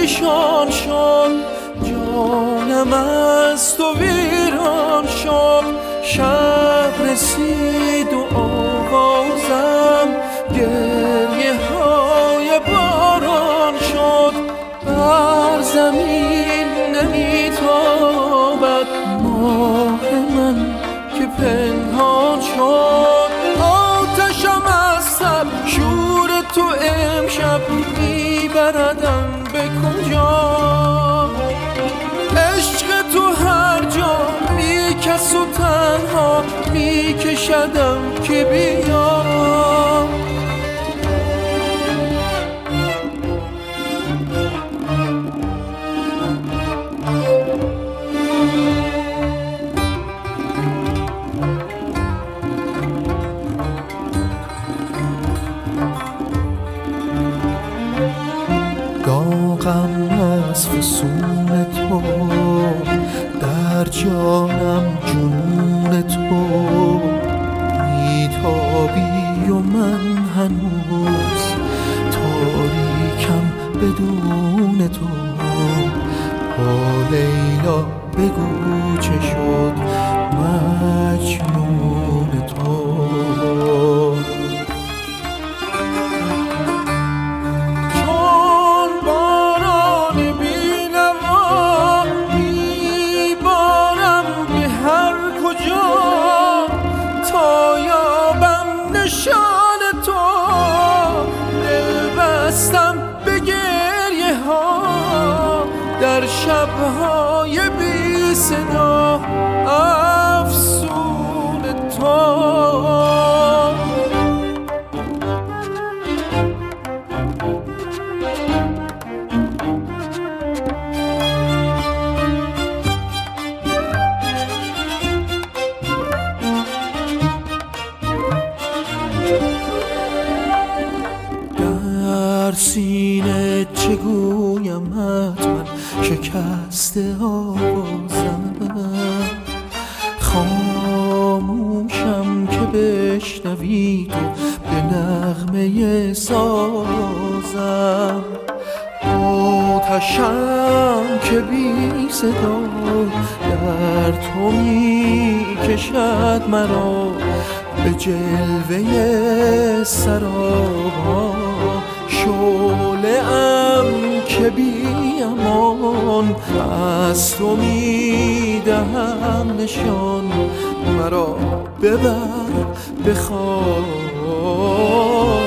پریشان شد، جانم از تو ویران شد. شب رسید و آوازم گریه های باران شد. بر زمین نمیتابد ماه من که پنهان شد. آتشم از سب شور تو امشب میبردم به کجا؟ عشق تو هر جا میکس و تنها میکشدم که بیا. داغم از فسون تو، در جانم جنون تو. میتابی و من هنوز تاریکم بدون تو. با لیلا بگو چه شد مجنون تو. تا یابم نشان تو دل بستم به گریه ها، در شبهای بی صدا افسون تو. در سینه چگویمت من شکسته آوازم، خاموشم که بشنوی تو به نغمه سازم. آتشم که بی صدا در تو می کشد مرا به جلوه سرابا. شعله‌ام که بی امان از تو می دهم نشان. مرا ببر به خواب.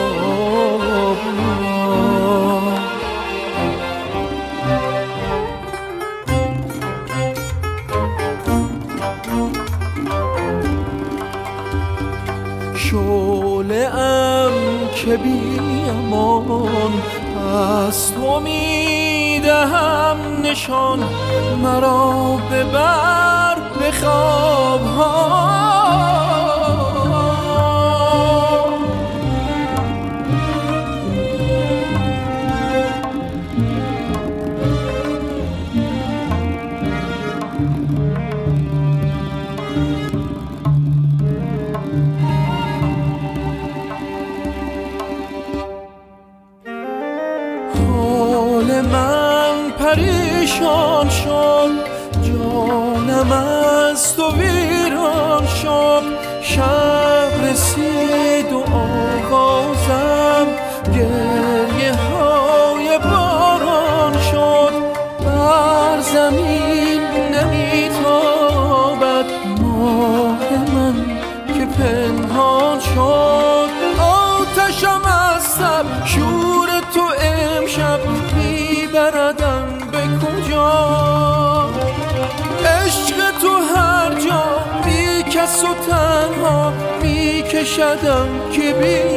شعله‌ام که بی امان از تو می دهم نشان. مرا ببر به خواب‌ها. حال من پریشان شد، جانم از تو ویران شد. شب رسید و آوازم گریه های باران شد. بر زمین نمیتابد ماه من که پنهان شد. آتشم از سب شور تو امشب میبردم به کجا؟ عشق تو هر جا میکس و تنها میکشدم که